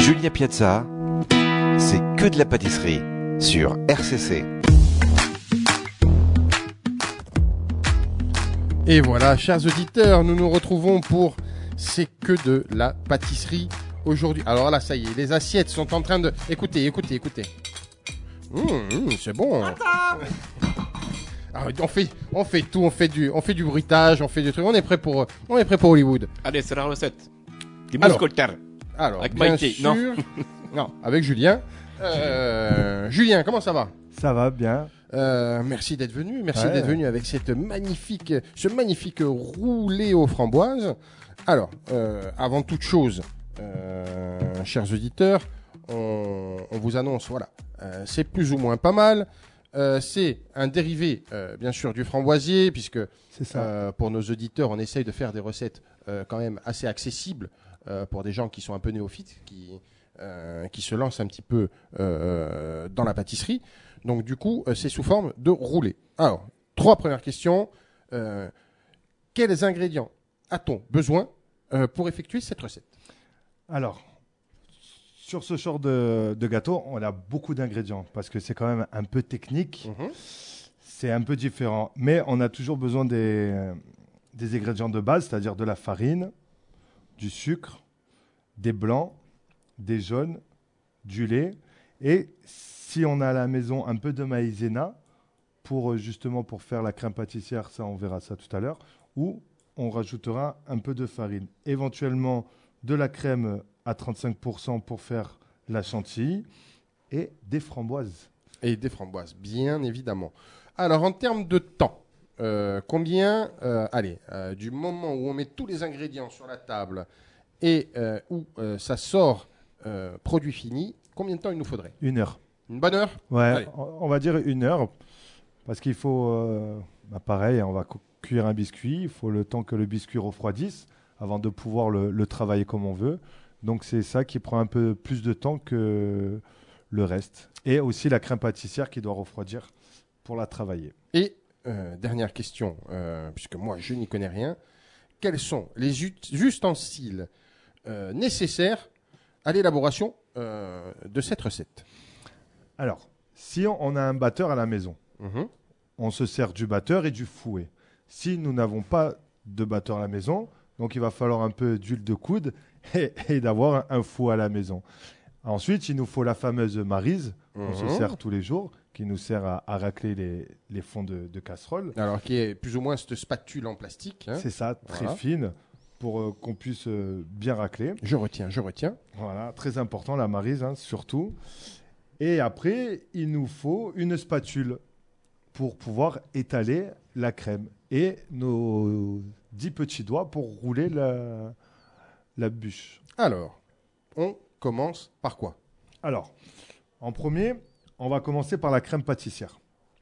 Julia Piazza, c'est que de la pâtisserie sur RCC. Et voilà, chers auditeurs, nous nous retrouvons pour C'est que de la pâtisserie aujourd'hui. Alors là, ça y est, les assiettes sont en train de... Écoutez. C'est bon. Alors, on fait tout, on fait du bruitage, on fait du truc. On est prêt pour Hollywood. Allez, c'est la recette. Des Alors, mousquetaires. Alors, avec bien Maïté, sûr... Non, avec Julien. Julien, comment ça va ? Ça va bien. Merci d'être venu. Merci d'être venu avec ce magnifique roulé aux framboises. Alors, avant toute chose, chers auditeurs, on vous annonce, voilà, c'est plus ou moins pas mal. C'est un dérivé, bien sûr, du framboisier, puisque C'est ça. pour nos auditeurs, on essaye de faire des recettes quand même assez accessibles pour des gens qui sont un peu néophytes, qui se lancent un petit peu dans la pâtisserie. Donc du coup, c'est sous forme de roulé. Alors, 3 premières questions. Quels ingrédients a-t-on besoin pour effectuer cette recette ? Alors, sur ce genre de gâteau, on a beaucoup d'ingrédients parce que c'est quand même un peu technique. C'est un peu différent. Mais on a toujours besoin des ingrédients de base, c'est-à-dire de la farine, du sucre, des blancs, des jaunes, du lait et si on a à la maison un peu de maïzena pour faire la crème pâtissière, ça on verra ça tout à l'heure, ou on rajoutera un peu de farine. Éventuellement de la crème à 35% pour faire la chantilly et des framboises. Et des framboises, bien évidemment. Alors en termes de temps, combien, du moment où on met tous les ingrédients sur la table et où ça sort produit fini, combien de temps il nous faudrait ? 1 heure. Une bonne heure ? Ouais, Allez. on va dire 1 heure parce qu'il faut, pareil, on va cuire un biscuit. Il faut le temps que le biscuit refroidisse avant de pouvoir le travailler comme on veut. Donc c'est ça qui prend un peu plus de temps que le reste. Et aussi la crème pâtissière qui doit refroidir pour la travailler. Et dernière question, puisque moi je n'y connais rien, quels sont les ustensiles nécessaires à l'élaboration de cette recette ? Alors, si on a un batteur à la maison, Mhm. on se sert du batteur et du fouet. Si nous n'avons pas de batteur à la maison, donc il va falloir un peu d'huile de coude et d'avoir un fouet à la maison. Ensuite, il nous faut la fameuse maryse qu'on se sert tous les jours, qui nous sert à racler les fonds de casserole. Alors qui est plus ou moins cette spatule en plastique. Hein. C'est ça, très Voilà. fine, pour qu'on puisse bien racler. Je retiens. Voilà, très important la maryse, surtout. Et après, il nous faut une spatule pour pouvoir étaler la crème et nos 10 petits doigts pour rouler la bûche. Alors, on commence par quoi ? Alors, en premier, on va commencer par la crème pâtissière.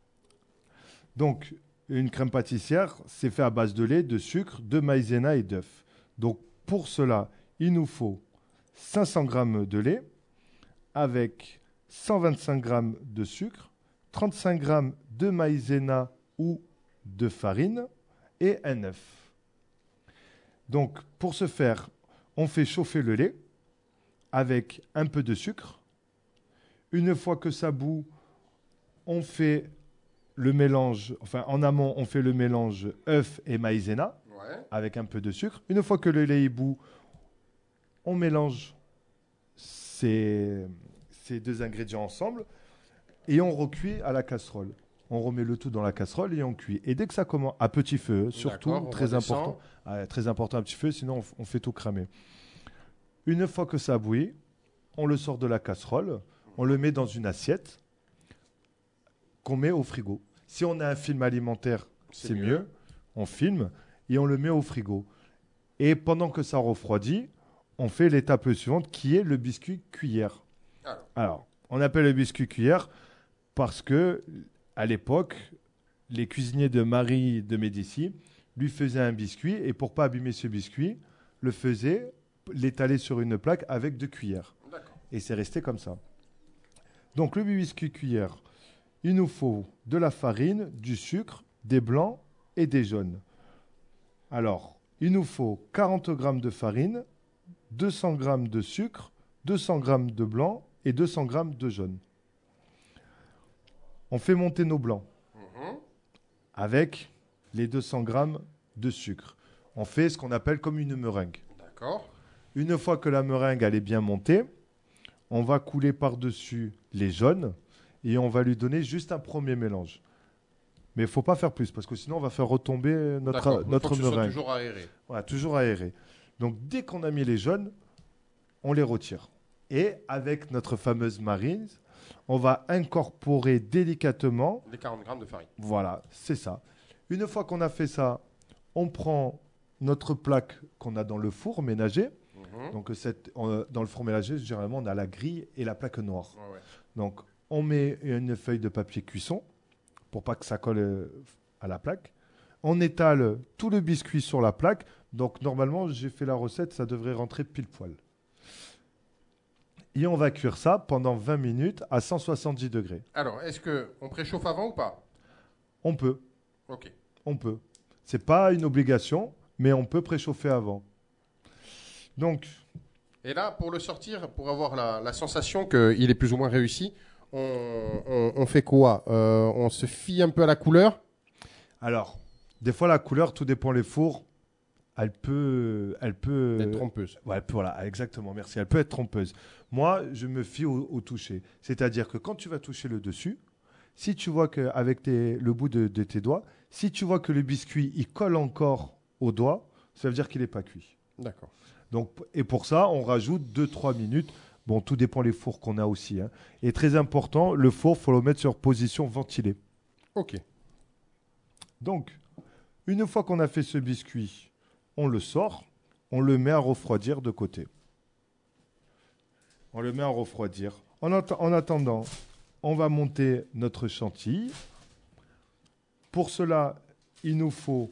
Donc, une crème pâtissière, c'est fait à base de lait, de sucre, de maïzena et d'œufs. Donc, pour cela, il nous faut 500 g de lait avec 125 g de sucre, 35 g de maïzena ou de farine et un œuf. Donc, pour ce faire, on fait chauffer le lait avec un peu de sucre. Une fois que ça bout, on fait le mélange, en amont, on fait le mélange œuf et maïzena avec un peu de sucre. Une fois que le lait est bout, on mélange ces 2 ingrédients ensemble et on recuit à la casserole. On remet le tout dans la casserole et on cuit. Et dès que ça commence, à petit feu, surtout, D'accord, on très redescend. important. Très important à petit feu, sinon on fait tout cramer. Une fois que ça bouillit, on le sort de la casserole, on le met dans une assiette qu'on met au frigo. Si on a un film alimentaire, c'est mieux. On filme et on le met au frigo. Et pendant que ça refroidit, on fait l'étape suivante qui est le biscuit cuillère. Alors, on appelle le biscuit cuillère parce que à l'époque, les cuisiniers de Marie de Médicis lui faisaient un biscuit et pour pas abîmer ce biscuit, l'étaler sur une plaque avec 2 cuillères. D'accord. Et c'est resté comme ça. Donc le biscuit cuillère, il nous faut de la farine, du sucre, des blancs et des jaunes. Alors, il nous faut 40 g de farine, 200 g de sucre, 200 g de blanc et 200 g de jaune. On fait monter nos blancs avec les 200 g de sucre. On fait ce qu'on appelle comme une meringue. D'accord. Une fois que la meringue elle est bien montée, on va couler par-dessus les jaunes et on va lui donner juste un premier mélange. Mais il ne faut pas faire plus parce que sinon on va faire retomber D'accord. notre Faut que ce soit meringue. toujours aéré. Voilà, toujours aéré. Donc dès qu'on a mis les jaunes, on les retire. Et avec notre fameuse marine, on va incorporer délicatement. Les 40 grammes de farine. Voilà, c'est ça. Une fois qu'on a fait ça, on prend notre plaque qu'on a dans le four ménager. Donc dans le four ménager, généralement, on a la grille et la plaque noire. Ouais. Donc on met une feuille de papier cuisson pour pas que ça colle à la plaque. On étale tout le biscuit sur la plaque. Donc normalement, j'ai fait la recette, ça devrait rentrer pile poil. Et on va cuire ça pendant 20 minutes à 170 degrés. Alors, est-ce qu'on préchauffe avant ou pas? On peut. Ok. On peut. C'est pas une obligation, mais on peut préchauffer avant. Donc, Et là, pour le sortir, pour avoir la sensation qu'il est plus ou moins réussi, on fait quoi? On se fie un peu à la couleur? alors, des fois la couleur, tout dépend les fours. Elle peut Être trompeuse. Ouais, voilà, exactement, merci. Elle peut être trompeuse. Moi, je me fie au toucher. C'est-à-dire que quand tu vas toucher le dessus, si tu vois qu'avec le bout de tes doigts, si tu vois que le biscuit, il colle encore au doigt, ça veut dire qu'il n'est pas cuit. D'accord. Donc, et pour ça, on rajoute 2-3 minutes. Bon, tout dépend les fours qu'on a aussi. Hein. Et très important, le four, il faut le mettre sur position ventilée. Ok. Donc, une fois qu'on a fait ce biscuit, on le sort, on le met à refroidir de côté. On le met à refroidir. En attendant, on va monter notre chantilly. Pour cela, il nous faut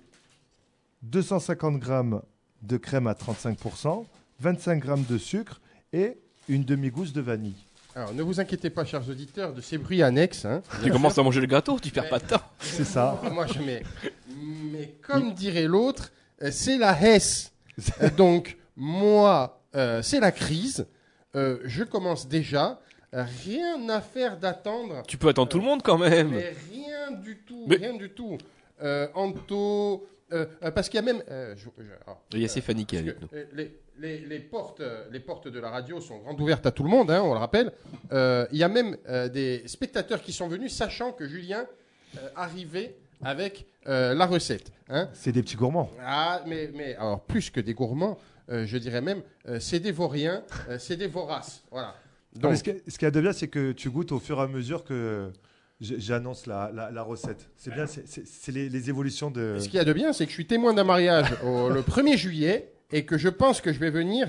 250 g de crème à 35%, 25 g de sucre et une demi-gousse de vanille. Alors, ne vous inquiétez pas, chers auditeurs, de ces bruits annexes. Hein, Tu commences à manger le gâteau, tu perds pas de temps. C'est ça. Moi, mais comme dirait l'autre, c'est la Hesse. Donc, moi, c'est la crise. Je commence déjà. Rien à faire d'attendre. Tu peux attendre tout le monde quand même. Mais rien du tout. Mais- Rien du tout. Anto. Parce qu'il y a même. Il y a Stéphanie qui est parce avec nous. que, les portes de la radio sont grandes ouvertes à tout le monde, hein, on le rappelle. Il y a même des spectateurs qui sont venus sachant que Julien arrivait avec la recette. Hein. C'est des petits gourmands. Ah, mais alors, plus que des gourmands, je dirais même, c'est des vauriens, c'est des voraces. Voilà. Non, mais Donc, ce qu'il y a de bien, c'est que tu goûtes au fur et à mesure que j'annonce la recette. C'est bien, c'est les évolutions de... ce qu'il y a de bien, c'est que je suis témoin d'un mariage le 1er juillet et que je pense que je vais venir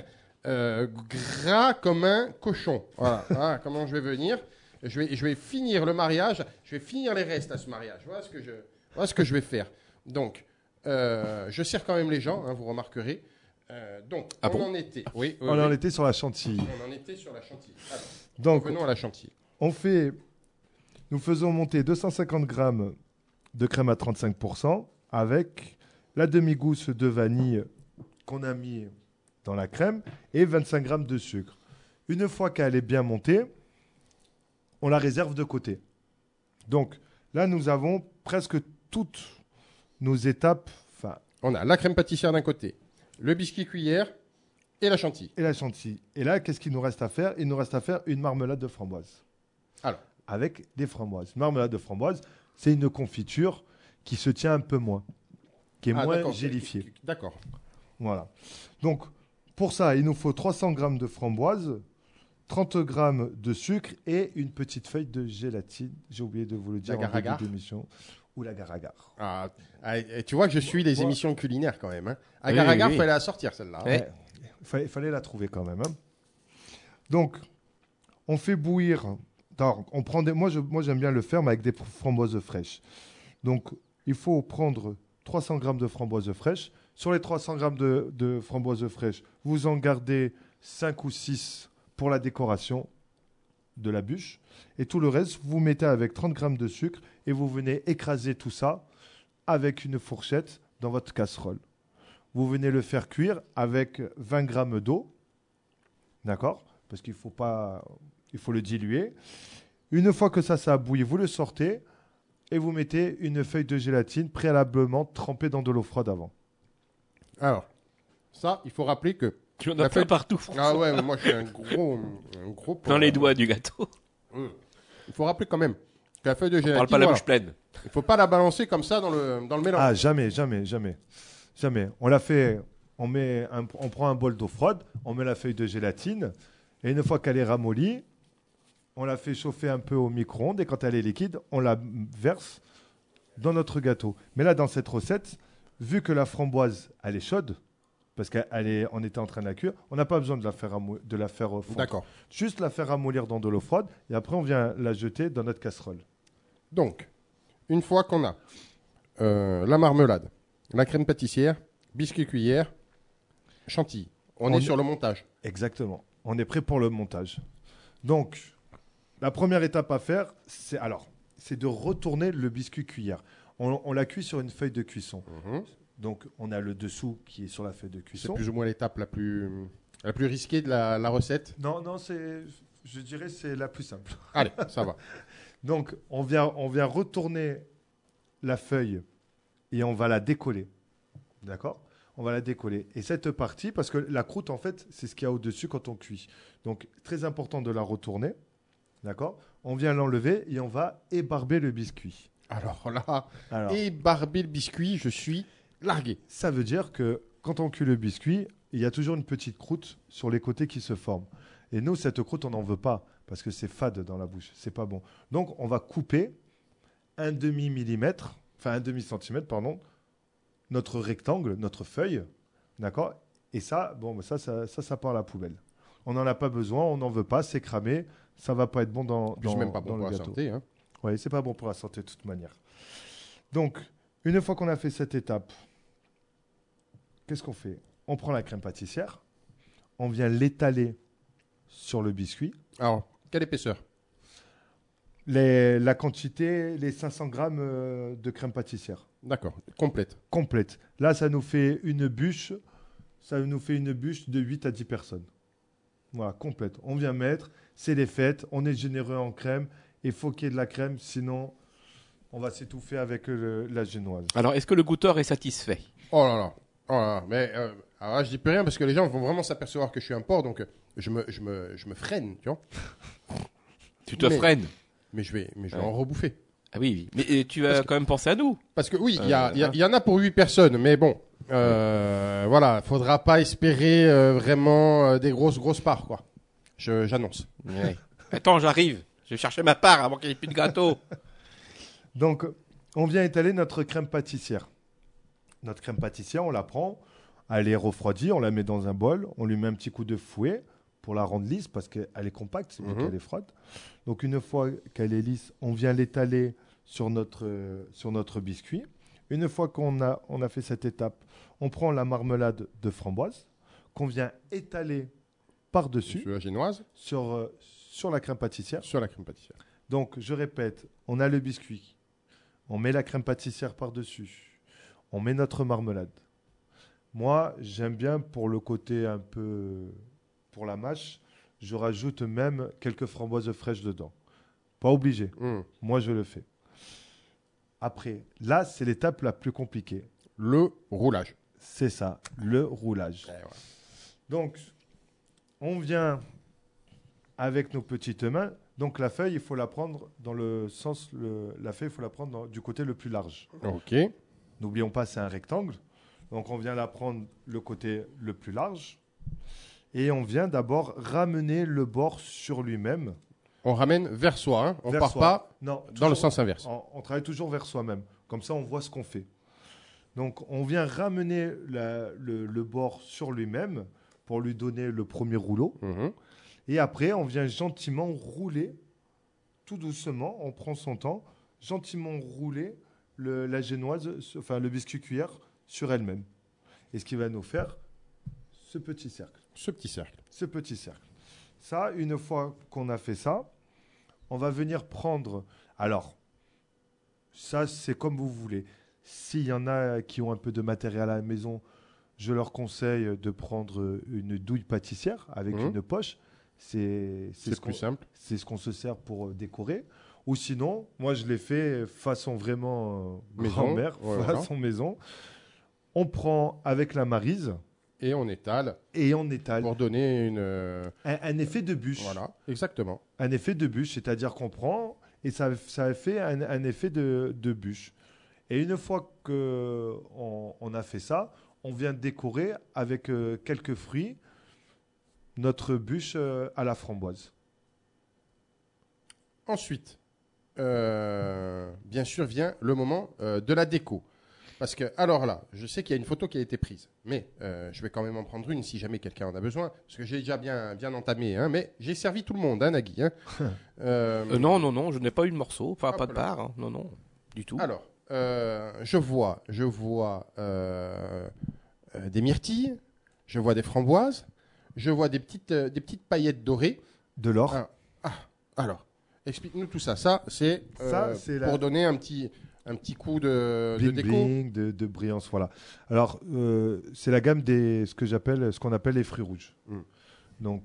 gras comme un cochon. Voilà. Voilà comment je vais venir. Je vais finir le mariage, je vais finir les restes à ce mariage. Voilà ce que je vais faire. Donc, je sers quand même les gens, hein, vous remarquerez. Donc, Ah on bon en était. Oui, On en était sur la chantilly. On en était sur la chantilly. Alors, Donc, revenons à la chantilly. nous faisons monter 250 g de crème à 35% avec la demi-gousse de vanille qu'on a mis dans la crème et 25 g de sucre. Une fois qu'elle est bien montée, on la réserve de côté. Donc là, nous avons presque toutes nos étapes, enfin, On a la crème pâtissière d'un côté, le biscuit cuillère et la chantilly. et la chantilly. Et là, qu'est-ce qu'il nous reste à faire? Il nous reste à faire une marmelade de framboise. Alors. Avec des framboises. Marmelade de framboise, c'est une confiture qui se tient un peu moins, qui est moins d'accord. gélifiée. D'accord. Voilà. Donc, pour ça, il nous faut 300 g de framboise, 30 g de sucre et une petite feuille de gélatine. J'ai oublié de vous le dire en L'agar-agar. début d'émission. Ou l'agar-agar. Et tu vois que je suis les Ouais. émissions culinaires quand même. Hein. Oui, Agar-agar, oui. fallait la sortir celle-là. hein. Ouais. Il fallait la trouver quand même. Hein. Donc, on fait bouillir. Alors, on prend moi, j'aime bien le faire, mais avec des framboises fraîches. Donc, il faut prendre 300 g de framboises fraîches. Sur les 300 g de framboises fraîches, vous en gardez 5 ou 6 pour la décoration de la bûche. Et tout le reste, vous mettez avec 30 g de sucre et vous venez écraser tout ça avec une fourchette dans votre casserole. Vous venez le faire cuire avec 20 g d'eau. D'accord ? parce qu'il faut pas, il faut le diluer. Une fois que ça a bouilli, vous le sortez et vous mettez une feuille de gélatine préalablement trempée dans de l'eau froide avant. Alors, ça, il faut rappeler que... Tu en La as plein feuille- partout. Ah ouais, mais moi, je suis un gros... Dans les doigts du gâteau. Il faut rappeler quand même que la feuille de On gélatine, parle pas la voilà, bouche pleine. il faut pas la balancer comme ça dans le mélange. Ah, jamais. On l'a fait, on prend un bol d'eau froide, on met la feuille de gélatine, et une fois qu'elle est ramollie, on la fait chauffer un peu au micro-ondes, et quand elle est liquide, on la verse dans notre gâteau. Mais là, dans cette recette, vu que la framboise, elle est chaude, parce qu'on était en train de la cuire, on n'a pas besoin de la faire, fondre. D'accord. Juste la faire ramollir dans de l'eau froide, et après, on vient la jeter dans notre casserole. Donc, une fois qu'on a la marmelade, la crème pâtissière, biscuit cuillère, chantilly, on est sur le montage. Exactement. On est prêt pour le montage. Donc, la première étape à faire, c'est de retourner le biscuit cuillère. On l'a cuit sur une feuille de cuisson. Donc, on a le dessous qui est sur la feuille de C'est cuisson. plus ou moins l'étape la plus risquée de la recette. Non, je dirais c'est la plus simple. Allez, ça va. Donc, on vient retourner la feuille et on va la décoller. D'accord ? On va la décoller. Et cette partie, parce que la croûte, en fait, c'est ce qu'il y a au-dessus quand on cuit. Donc, très important de la retourner. D'accord ? On vient l'enlever et on va ébarber le biscuit. Alors là, Alors, ébarber le biscuit, je suis largué. ça veut dire que quand on cuit le biscuit, il y a toujours une petite croûte sur les côtés qui se forme. Et nous, cette croûte, on n'en veut pas parce que c'est fade dans la bouche. C'est pas bon. Donc, on va couper un demi-centimètre, pardon, notre rectangle, notre feuille. D'accord ? Et ça, ça part à la poubelle. On n'en a pas besoin, on n'en veut pas, c'est cramé. Ça va pas être bon dans C'est même pas bon le pour la gâteau. santé. Hein. Oui, c'est pas bon pour la santé de toute manière. Donc, une fois qu'on a fait cette étape, qu'est-ce qu'on fait ? On prend la crème pâtissière, on vient l'étaler sur le biscuit. Alors, quelle épaisseur? La quantité, les 500 grammes de crème pâtissière. D'accord, complète. Complète. Là, ça nous fait une bûche de 8 à 10 personnes. Voilà, complète. On vient mettre, c'est les fêtes, on est généreux en crème, il faut qu'il y ait de la crème, sinon on va s'étouffer avec la génoise. Alors, est-ce que le goûteur est satisfait? Oh là là. Oh là là. Mais alors là, je dis plus rien parce que les gens vont vraiment s'apercevoir que je suis un porc, donc je me freine, tu vois. Tu te Mais- freines. Mais je vais Ouais. en rebouffer. Ah oui, oui. Mais tu vas quand même penser à nous. Parce que oui, il y en a pour 8 personnes, mais bon, voilà, faudra pas espérer vraiment des grosses parts, quoi. J'annonce. Ouais. Attends, j'arrive. Je vais chercher ma part avant qu'il n'y ait plus de gâteau. Donc, on vient étaler notre crème pâtissière. Notre crème pâtissière, on la prend, elle est refroidie, on la met dans un bol, on lui met un petit coup de fouet pour la rendre lisse parce qu'elle est compacte, c'est bien Mhm. qu'elle est froide. Donc, une fois qu'elle est lisse, on vient l'étaler sur notre biscuit. Une fois qu'on a fait cette étape, on prend la marmelade de framboise qu'on vient étaler par-dessus Sur la génoise, sur la crème pâtissière. sur la crème pâtissière. Donc, je répète, on a le biscuit, on met la crème pâtissière par-dessus, on met notre marmelade. Moi, j'aime bien pour le côté un peu, pour la mâche, je rajoute même quelques framboises fraîches dedans. Pas obligé, moi je le fais. Après, là, c'est l'étape la plus compliquée. Le roulage. C'est ça, le roulage. Donc, on vient avec nos petites mains. Donc, la feuille, il faut la prendre dans le sens, la feuille, il faut la prendre du côté le plus large. Ok. N'oublions pas, c'est un rectangle. Donc, on vient la prendre le côté le plus large. Et on vient d'abord ramener le bord sur lui-même. On ramène vers soi, hein. On Vers part soi. pas Non, dans le toujours- sens inverse. On travaille toujours vers soi-même. Comme ça, on voit ce qu'on fait. Donc, on vient ramener le bord sur lui-même pour lui donner le premier rouleau. Mhm. Et après, on vient gentiment rouler, tout doucement, on prend son temps, gentiment rouler la génoise, enfin le biscuit cuillère sur elle-même. Et ce qui va nous faire ce petit cercle. Ce petit cercle. Ce petit cercle. Ça, une fois qu'on a fait ça, on va venir prendre... Alors, ça, c'est comme vous voulez. S'il y en a qui ont un peu de matériel à la maison, je leur conseille de prendre une douille pâtissière avec Mhm. une poche. C'est C'est plus simple. C'est ce qu'on se sert pour décorer. Ou sinon, moi je l'ai fait façon vraiment Maison, grand-mère, voilà. façon maison. On prend avec la marise Et on étale et on étale. pour donner une. Un effet de bûche. Voilà, exactement. Un effet de bûche, c'est-à-dire qu'on prend et ça fait un effet de bûche. Et une fois qu'on a fait ça, on vient décorer avec quelques fruits notre bûche à la framboise. Ensuite, bien sûr, vient le moment de la déco. Parce que, alors là, je sais qu'il y a une photo qui a été prise, mais je vais quand même en prendre une si jamais quelqu'un en a besoin, parce que j'ai déjà bien entamé, hein, mais j'ai servi tout le monde, hein, Nagui. Hein. Non, je n'ai pas eu de morceau, enfin Ah, pas de voilà. part, hein. Non, du tout. Alors, je vois des myrtilles, je vois des framboises, je vois des petites paillettes dorées. De l'or. Alors, explique-nous tout ça. Ça, c'est c'est pour donner un petit coup de Bling déco. bling, de brillance, voilà. Alors, c'est la gamme ce qu'on appelle les fruits rouges. Mm. Donc,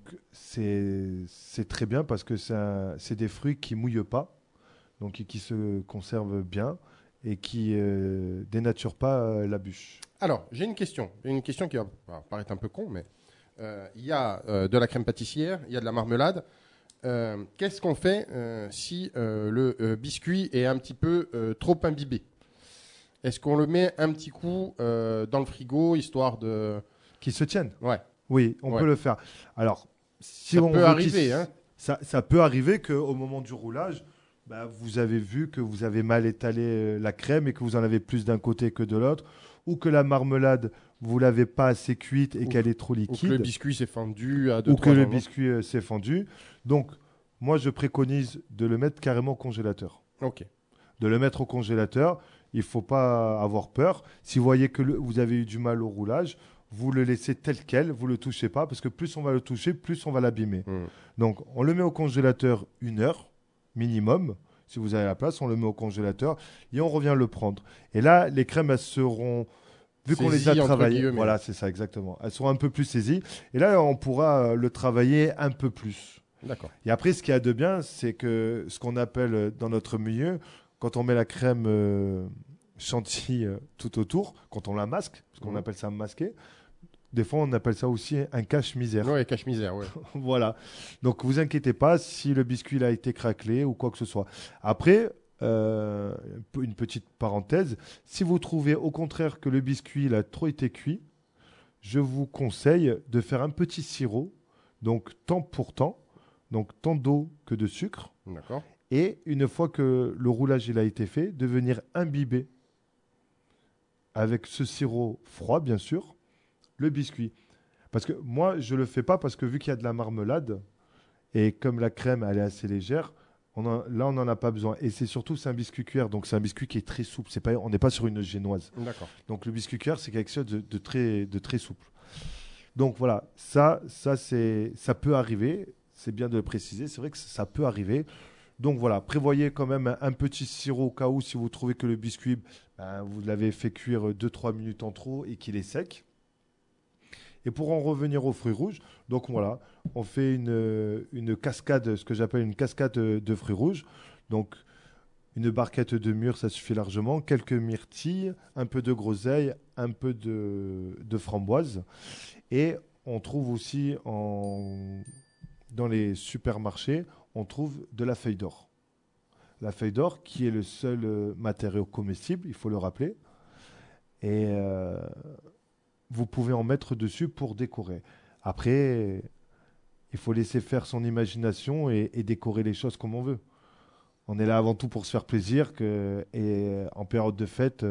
c'est très bien parce que c'est des fruits qui mouillent pas, donc qui se conservent bien et qui dénaturent pas la bûche. Alors, j'ai une question qui va paraître un peu con, mais il y a de la crème pâtissière, il y a de la marmelade. Qu'est-ce qu'on fait si le biscuit est un petit peu trop imbibé? Est-ce qu'on le met un petit coup dans le frigo, histoire de... Qui se tiennent. Ouais, Oui, on Ouais. peut le faire. Alors, si ça on peut veut arriver. qu'il- Hein. Ça peut arriver qu'au moment du roulage, vous avez vu que vous avez mal étalé la crème et que vous en avez plus d'un côté que de l'autre, ou que la marmelade, vous l'avez pas assez cuite et Ou- qu'elle est trop Ou que liquide, le biscuit s'est fendu à 2-3 ou que le endroits. biscuit s'est fendu. Donc, moi, je préconise de le mettre carrément au congélateur. Ok. De le mettre au congélateur, il ne faut pas avoir peur. Si vous voyez que vous avez eu du mal au roulage, vous le laissez tel quel, vous ne le touchez pas, parce que plus on va le toucher, plus on va l'abîmer. Mm. Donc, on le met au congélateur 1 heure minimum. Si vous avez la place, on le met au congélateur et on revient le prendre. Et là, les crèmes, elles seront, vu qu'on les a Saisies, entre travaillées, guillemets. voilà, c'est ça exactement. Elles seront un peu plus saisies. Et là, on pourra le travailler un peu plus. D'accord. Et après, ce qu'il y a de bien, c'est que ce qu'on appelle dans notre milieu, quand on met la crème chantilly tout autour, quand on la masque, parce qu'on Mhm. appelle ça masquer, des fois on appelle ça aussi un cache-misère. Ouais, cache-misère, ouais. Voilà. Donc vous inquiétez pas si le biscuit il a été craquelé ou quoi que ce soit. Après, une petite parenthèse, si vous trouvez au contraire que le biscuit il a trop été cuit, je vous conseille de faire un petit sirop, donc temps pour temps, donc tant d'eau que de sucre, D'accord. et une fois que le roulage il a été fait, de venir imbiber avec ce sirop froid bien sûr, le biscuit. Parce que moi, je le fais pas parce que vu qu'il y a de la marmelade et comme la crème elle est assez légère, là on n'en a pas besoin. Et c'est un biscuit cuir, donc c'est un biscuit qui est très souple. On n'est pas sur une génoise. D'accord. Donc le biscuit cuir c'est quelque chose de très souple. Donc voilà, ça peut arriver. C'est bien de le préciser. C'est vrai que ça peut arriver. Donc voilà, prévoyez quand même un petit sirop au cas où si vous trouvez que le biscuit, vous l'avez fait cuire 2-3 minutes en trop et qu'il est sec. Et pour en revenir aux fruits rouges, donc voilà, on fait une cascade, ce que j'appelle une cascade de fruits rouges. Donc une barquette de mûres, ça suffit largement. Quelques myrtilles, un peu de groseille, un peu de framboise. Et on trouve aussi dans les supermarchés, on trouve de la feuille d'or. La feuille d'or qui est le seul matériau comestible, il faut le rappeler. Et vous pouvez en mettre dessus pour décorer. Après, il faut laisser faire son imagination et décorer les choses comme on veut. On est là avant tout pour se faire plaisir et en période de fête,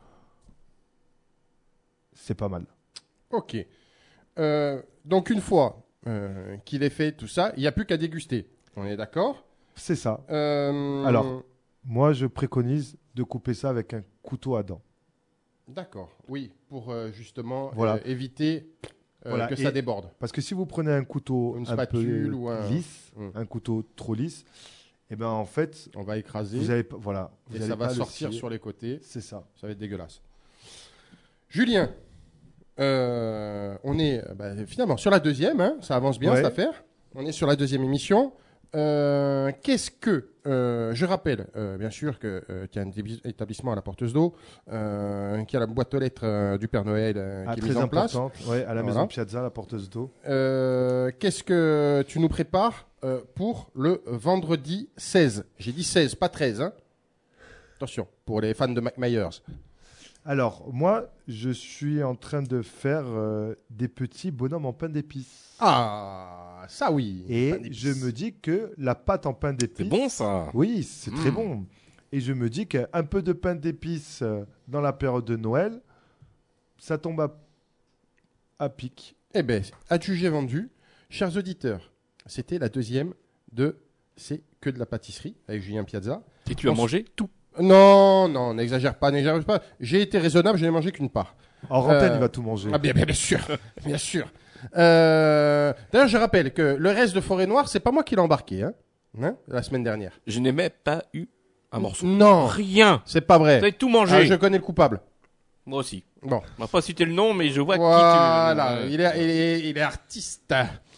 c'est pas mal. Ok. Donc une fois qu'il est fait tout ça, il n'y a plus qu'à déguster. On est d'accord? C'est ça. Alors, Alors, moi, je préconise de couper ça avec un couteau à dents. d'accord. Oui, pour justement Voilà. éviter Voilà, que ça et- déborde. Parce que si vous prenez un couteau Une un spatule peu ou un- lisse, Mm. un couteau trop lisse, et ben en fait, On va écraser vous allez pas, voilà, vous et allez ça va pas le sortir scier. sur les côtés. C'est ça. Ça va être dégueulasse. Julien, on est finalement sur la deuxième. Hein, ça avance bien Ouais. cette affaire. On est sur la deuxième émission. Qu'est-ce que je rappelle bien sûr que qu'il y a un établissement à la Porteuse d'Eau, qu'il y a la boîte aux lettres du Père Noël qui est mise très en place. importante, ouais, à la Voilà. maison Piazza, la porteuse d'eau. Qu'est-ce que tu nous prépares pour le vendredi 16? J'ai dit 16, pas 13. Hein. Attention, pour les fans de Mac Myers. Alors, moi, je suis en train de faire des petits bonhommes en pain d'épices. Ah, ça oui. Et Pain d'épices. je me dis que la pâte en pain d'épices... C'est bon ça. Oui, c'est très bon. Et je me dis qu'un peu de pain d'épices dans la période de Noël, ça tombe à pic. Eh bien, adjugé vendu. Chers auditeurs, c'était la deuxième de C'est que de la pâtisserie avec Julien Piazza. Et tu as mangé tout. Non, n'exagère pas. J'ai été raisonnable, je n'ai mangé qu'une part. En antenne, il va tout manger. Ah, bien sûr, bien sûr. D'ailleurs, je rappelle que le reste de Forêt Noire, c'est pas moi qui l'ai embarqué, hein, la semaine dernière. Je n'ai même pas eu un morceau. Non, Rien. c'est pas Vous vrai. avez tout mangé. Ah, je connais le coupable. Moi aussi. Bon. On va pas citer le nom, mais je vois Voilà, qui tu... il est artiste.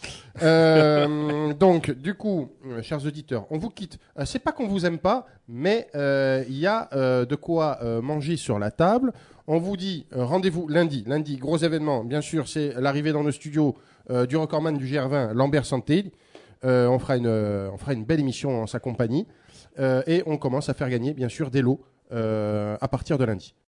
Donc, du coup, chers auditeurs, on vous quitte. C'est pas qu'on vous aime pas, mais il y a de quoi manger sur la table. On vous dit rendez-vous lundi. Lundi, gros événement. Bien sûr, c'est l'arrivée dans nos studios du recordman du GR20, Lambert Santé. On fera une belle émission en sa compagnie. Et on commence à faire gagner, bien sûr, des lots à partir de lundi.